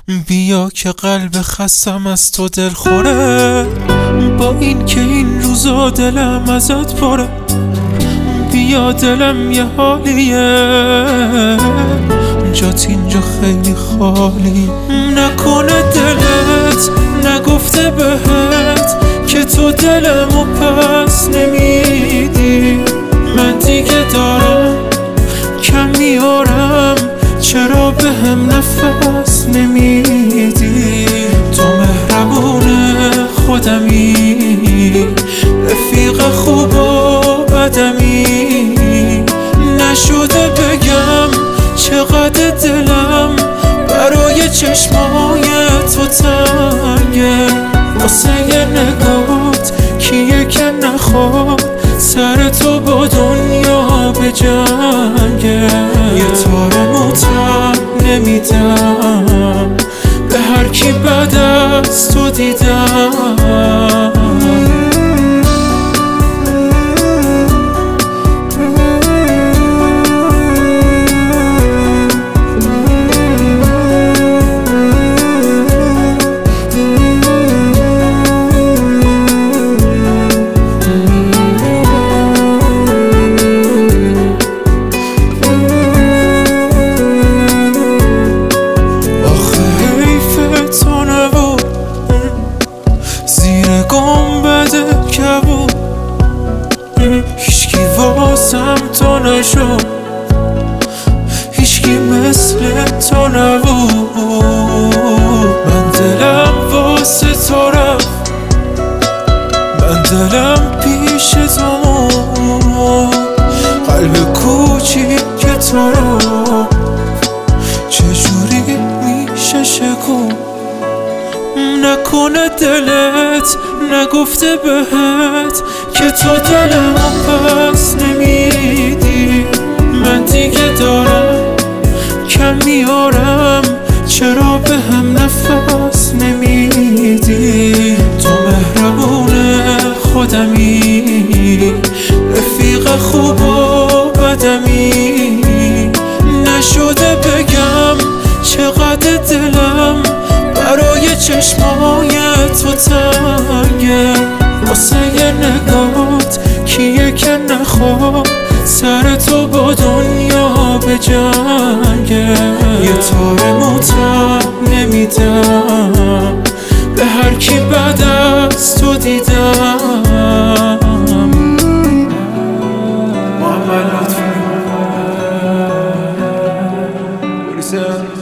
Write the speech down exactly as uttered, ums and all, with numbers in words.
بیا که قلب خستم از تو دل خوره، با این که این روزا دلم ازت پره. بیا دلم یه حالیه، جات اینجا خیلی خالی. نکنه دلت نگفته بهت که تو دلمو پس نمیدی. من دیگه دارم کم میارم، چرا به هم نفس نمیدی؟ تو مهربونه خودمی، رفیق خوب و بدمی. نشده بگم چقدر دلم برای چشمای تو تنگه. واسه یه نگات کیه که نخواد سر تو با دنیا به جنگه. یه تار موتر نمیدم به هر کی بعد از تو دیدم. هیچکی واسم تو نشد، هیچکی مثل تو نبود. من دلم واسه تو رفت، من دلم پیش تو مرد. قلب کوچیک تو رو چجوری میشه شکون؟ نکنه دلت نگفته بهت که تو دلمو پس نمیدی. من دیگه دارم کم میارم، چرا به هم نفس نمیدی؟ تو مهربونه خودمی، رفیق خوب و بدمی. نشده بگم چقدر دلم برای چشمای تو تنگه. واسه یه نگات کیه که نخواد سر تو با دنیا به جنگه. یه تار موتر نمیدم به هر کی بعد از تو دیدم. محمد لطفی